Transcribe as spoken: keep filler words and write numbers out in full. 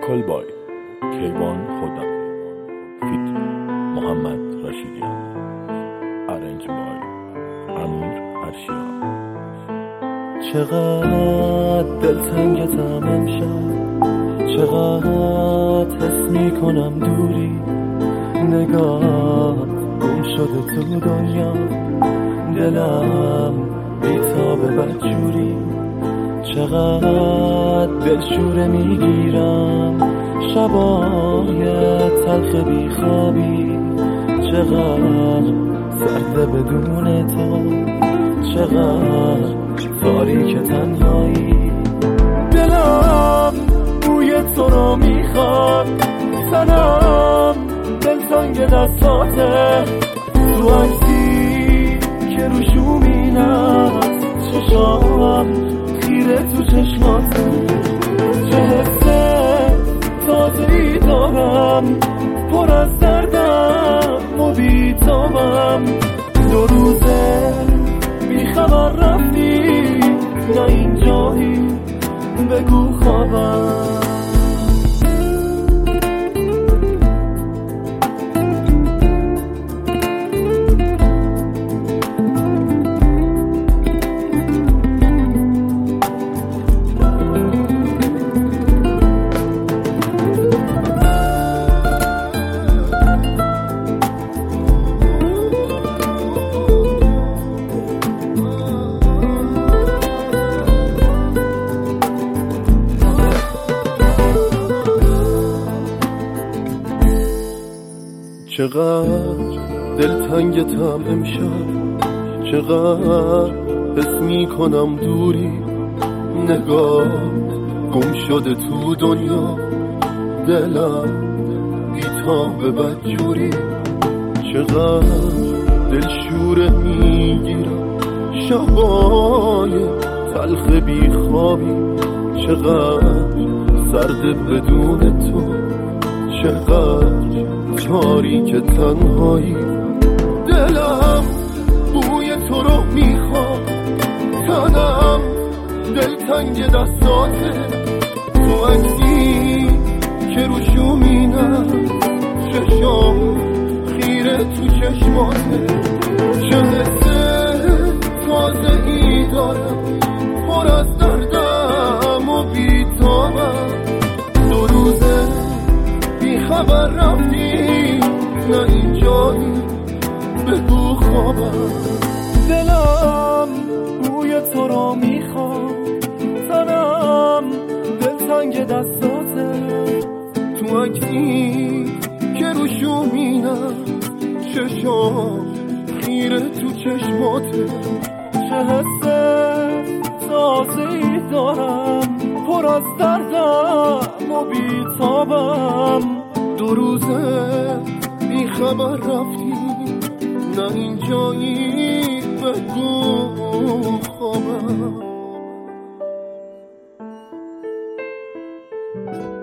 وکل بای کیوان خودم فیت محمد رشیدیان ارنج بای امیر ارشیا. چقدر دلتنگتم امشب، چقدر حس میکنم دوری، نگاه گم شده تو دنیا، دلم بیتابه بدجوری، چقدر دلشوره میگیرم شبای تلخ بیخوابی، چقدر سرده بدون تو، چقدر تاریک تنهایی، دلم بوی تو رو میخواد، تنم دلتنگ دستاته، تو عکسی که رو شومین است، چشام خیره تو چشماته، چه حسه تازه‌ای دارم، پر از دردم و بیتابم، دو روزه بیخبر رفتی، نه اینجایی بگو خوابم. چقدر دلتنگتم امشب، چقدر حس میکنم دوری، نگاه گم شده تو دنیا، دلم بیتابه بدجوری، چقدر دلشوره میگیرم شبای تلخ بیخوابی، چقدر سرده بدون تو، چقدر تاریک تنهایی، دلم بوی تو رو میخواد، تنم دلتنگ دستاته، تو عکسی که رو شومینم، چشام خیره تو چشماته، چه حسه تازه ای دارم، پر از دردم و بیتابم، دو روزه بیخبر رفتی، نه اینجایی بگو خوابم، دلم بوی تو رو میخواد، تنم دلتنگ دستاته، تو عکسی که رو شومینم، چشام خیره تو چشماته، چه حسه تازه‌ای دارم، پر از دردم و بیتابم، دو روزه بیخبر رفتی، نه اینجایی بگو خوابم.